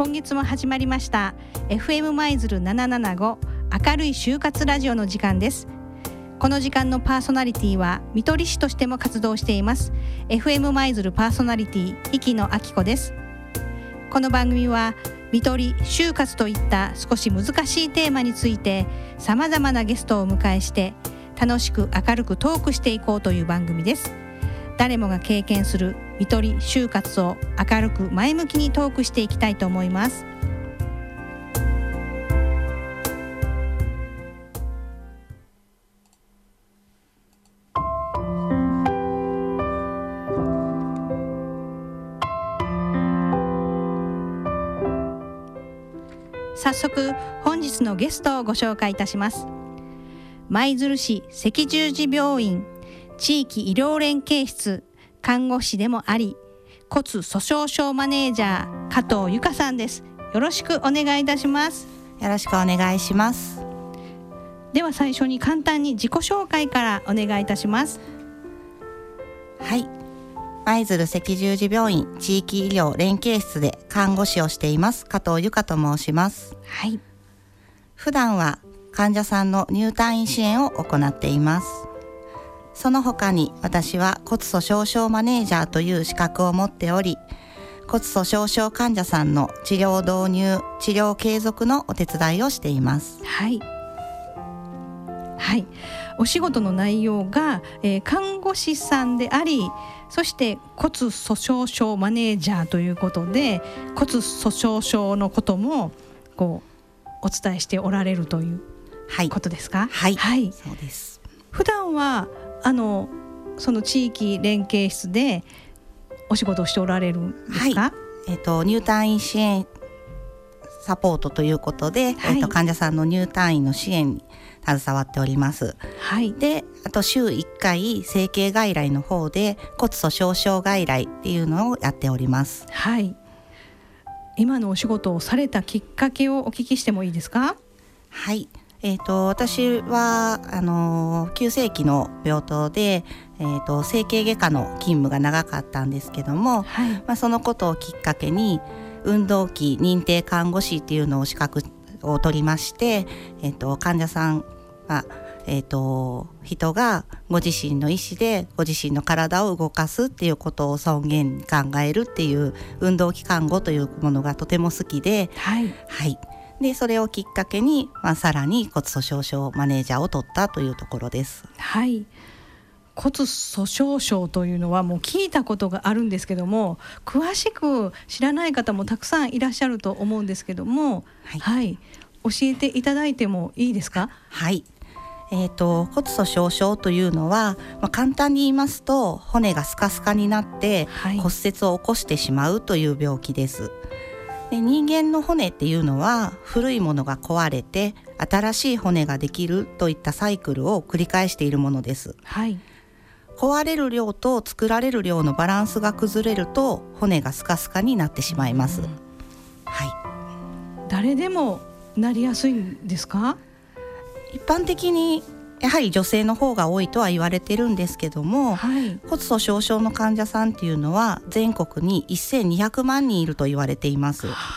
今月も始まりました FM 舞鶴775明るい就活ラジオの時間です。この時間のパーソナリティは看取り師としても活動しています FM 舞鶴パーソナリティ生野明子です。この番組は看取り、就活といった少し難しいテーマについてさまざまなゲストをお迎えして楽しく明るくトークしていこうという番組です。誰もが経験する看取り、就活を明るく前向きにトークしていきたいと思います。早速本日のゲストをご紹介いたします。舞鶴市赤十字病院地域医療連携室看護師でもあり骨粗鬆症マネージャー加藤由香さんです。よろしくお願いいたします。 よろしくお願いします。 では最初に簡単に自己紹介からお願いいたします。 はい、舞鶴赤十字病院地域医療連携室で看護師をしています加藤由香と申します。 はい、 普段は患者さんの入退院支援を行っています。その他に私は骨粗鬆症マネージャーという資格を持っており、骨粗鬆症患者さんの治療導入、治療継続のお手伝いをしています。 はいはい、お仕事の内容が、看護師さんであり、そして骨粗鬆症マネージャーということで骨粗鬆症のこともこうお伝えしておられるということですか？ はい、 はい、 そうです。 普段はその地域連携室でお仕事をしておられるんですか？ はい、入退院支援サポートということで、 はい、 患者さんの入退院の支援に携わっております。 はい、 で、あと週1回整形外来の方で骨粗鬆症外来っていうのをやっております。 はい、今のお仕事をされたきっかけをお聞きしてもいいですか？ はい、私は急性期の病棟で、整形外科の勤務が長かったんですけども、 はい、 そのことをきっかけに運動器認定看護師っていうのを資格を取りまして、患者さんが、人がご自身の意思でご自身の体を動かすっていうことを尊厳に考えるっていう運動器看護というものがとても好きで、 はいはい、でそれをきっかけに、さらに骨粗鬆症マネージャーを取ったというところです。 はい、骨粗鬆症というのはもう聞いたことがあるんですけども、詳しく知らない方もたくさんいらっしゃると思うんですけども、 はいはい、教えていただいてもいいですか？ はい、骨粗鬆症というのは、簡単に言いますと骨がスカスカになって骨折を起こしてしまうという病気です。で、人間の骨っていうのは古いものが壊れて新しい骨ができるといったサイクルを繰り返しているものです。 はい、 壊れる量と作られる量のバランスが崩れると骨がスカスカになってしまいます。はい、 誰でもなりやすいんですか？ 一般的にやはり女性の方が多いとは言われてるんですけども、 はい、 骨粗鬆症の患者さんっていうのは全国に1200万人いると言われています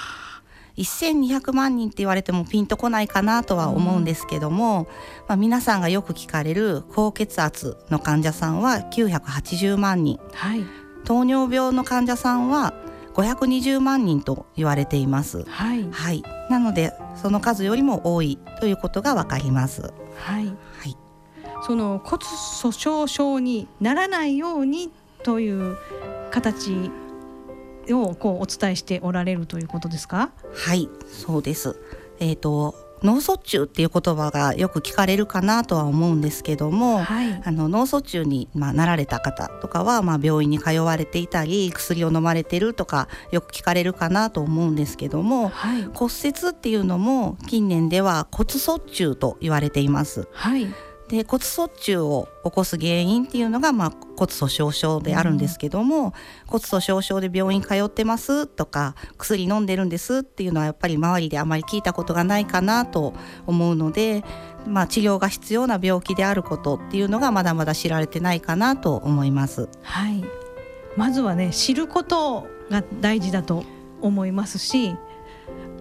。1200万人って言われてもピンとこないかなとは思うんですけども、皆さんがよく聞かれる高血圧の患者さんは980万人、 はい、 糖尿病の患者さんは520万人と言われています。 はい、 はい、なのでその数よりも多いということがわかります。 はい、 はい、 その骨粗鬆症にならないようにという形をお伝えしておられるということですか？ はい、そうです。脳卒中っていう言葉がよく聞かれるかなとは思うんですけども、 はい、 脳卒中に、なられた方とかは、病院に通われていたり薬を飲まれてるとかよく聞かれるかなと思うんですけども、 はい、 骨折っていうのも近年では骨卒中と言われています。 はい、 で、骨卒中を起こす原因っていうのが、骨粗鬆症であるんですけども、骨粗鬆症で病院通ってますとか薬飲んでるんですっていうのはやっぱり周りであまり聞いたことがないかなと思うので、治療が必要な病気であることっていうのがまだまだ知られてないかなと思います。 はい、まずはね知ることが大事だと思いますし、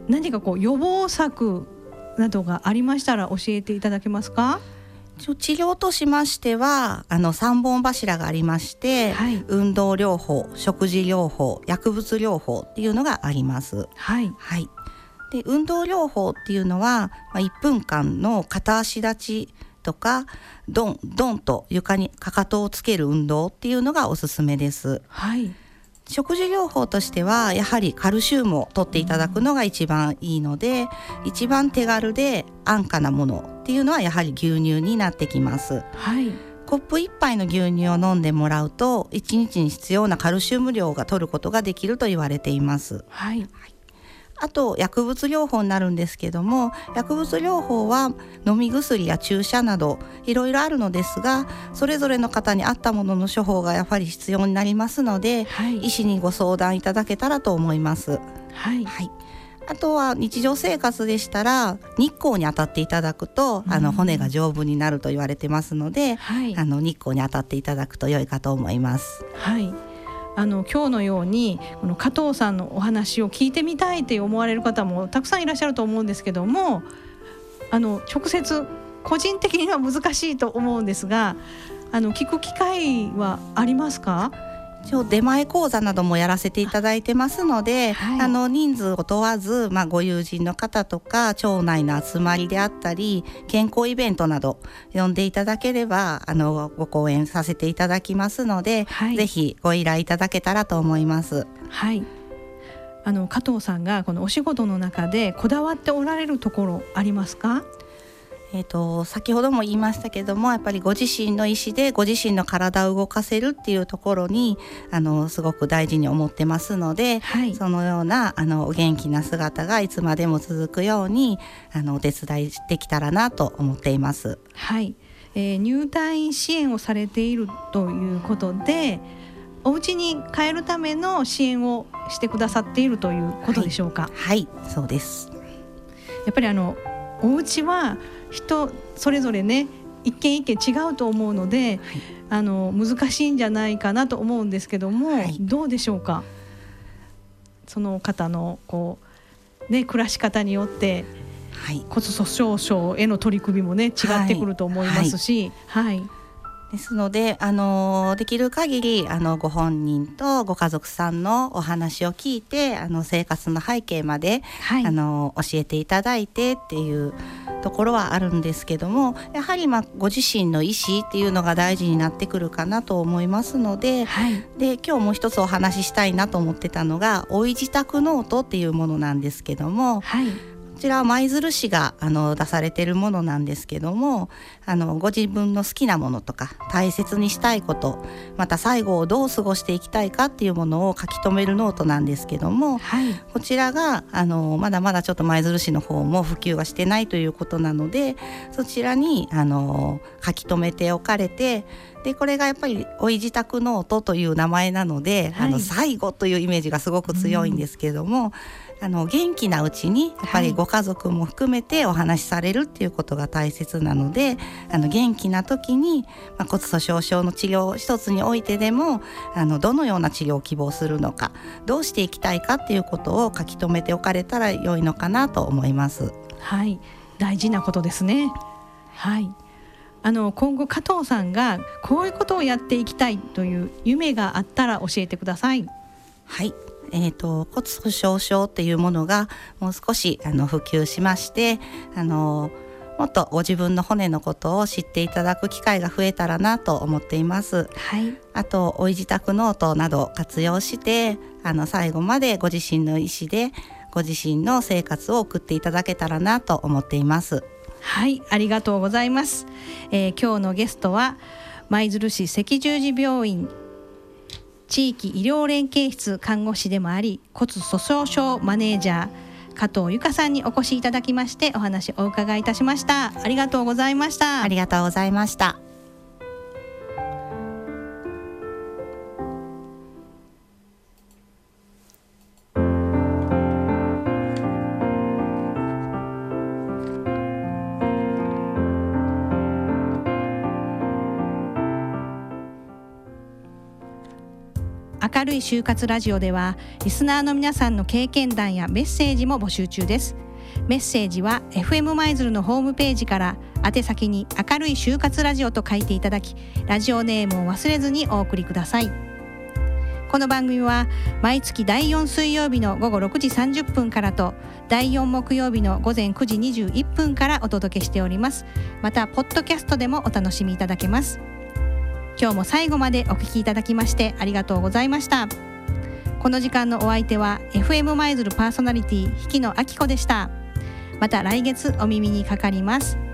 何か予防策などがありましたら教えていただけますか？ 治療としましては3本柱がありまして、はい、運動療法、食事療法、薬物療法っていうのがあります。 はい、 はい、で運動療法っていうのは、1分間の片足立ちとかドンドンと床にかかとをつける運動っていうのがおすすめです。 はい、 食事療法としてはやはりカルシウムを取っていただくのが一番いいので、一番手軽で安価なものっていうのはやはり牛乳になってきます。 はい、 コップ1杯の牛乳を飲んでもらうと1日に必要なカルシウム量が取ることができると言われています。 はい、 あと薬物療法になるんですけども、薬物療法は飲み薬や注射などいろいろあるのですが、それぞれの方に合ったものの処方がやはり必要になりますので、はい、医師にご相談いただけたらと思います。 はい、 はい、あとは日常生活でしたら日光に当たっていただくと骨が丈夫になると言われてますので、 はい、 日光に当たっていただくと良いかと思います。 はい、今日のようにこの加藤さんのお話を聞いてみたいって思われる方もたくさんいらっしゃると思うんですけども、直接個人的には難しいと思うんですが、聞く機会はありますか？ 出前講座などもやらせていただいてますので、はい、人数を問わず、ご友人の方とか町内の集まりであったり健康イベントなど呼んでいただければご講演させていただきますので、はい、ぜひご依頼いただけたらと思います。 はい、加藤さんがこのお仕事の中でこだわっておられるところありますか？ 先ほども言いましたけども、やっぱりご自身の意思でご自身の体を動かせるっていうところにすごく大事に思ってますので、はい、そのようなお元気な姿がいつまでも続くようにお手伝いできたらなと思っています。 はい、入退院支援をされているということで、お家に帰るための支援をしてくださっているということでしょうか？ はい、はい、そうです。 やっぱりお家は人それぞれね、一軒一軒違うと思うので、はい、難しいんじゃないかなと思うんですけども、はい、どうでしょうか？その方の暮らし方によって、はい、骨粗しょう症への取り組みもね違ってくると思いますし、はい、 ですのでできる限りご本人とご家族さんのお話を聞いて生活の背景まで、はい、教えていただいてっていうところはあるんですけども、やはりご自身の意思っていうのが大事になってくるかなと思いますので、はい、で今日もう一つお話ししたいなと思ってたのがおい自宅ノートっていうものなんですけども、はい、こちらは舞鶴市が出されているものなんですけども、ご自分の好きなものとか大切にしたいこと、また最後をどう過ごしていきたいかっていうものを書き留めるノートなんですけども、はい、こちらがまだまだちょっと舞鶴市の方も普及はしてないということなので、そちらに書き留めておかれて、でこれがやっぱりおい自宅ノートという名前なので、はい、最後というイメージがすごく強いんですけども、元気なうちにやっぱりご家族も含めてお話しされるっていうことが大切なので、元気な時に、骨粗しょう症の治療一つにおいてでもどのような治療を希望するのか、どうしていきたいかっていうことを書き留めておかれたら良いのかなと思います。 はい、大事なことですね。はい、今後加藤さんがこういうことをやっていきたいという夢があったら教えてください。 はい、骨粗しょう症っていうものがもう少し普及しまして、もっとご自分の骨のことを知っていただく機会が増えたらなと思っています。はい、あとおい自宅ノートなどを活用して最後までご自身の意思でご自身の生活を送っていただけたらなと思っています。 はい、ありがとうございます。今日のゲストは舞鶴市赤十字病院地域医療連携室看護師でもあり骨粗しょう症マネージャー加藤由香さんにお越しいただきましてお話をお伺いいたしました。ありがとうございました。 ありがとうございました。 明るい就活ラジオではリスナーの皆さんの経験談やメッセージも募集中です。メッセージは FM 舞鶴のホームページから宛先に明るい就活ラジオと書いていただき、ラジオネームを忘れずにお送りください。この番組は毎月第4水曜日の午後6時30分からと第4木曜日の午前9時21分からお届けしております。またポッドキャストでもお楽しみいただけます。今日も最後までお聞きいただきましてありがとうございました。この時間のお相手は FM 舞鶴パーソナリティ引野明子でした。また来月お耳にかかります。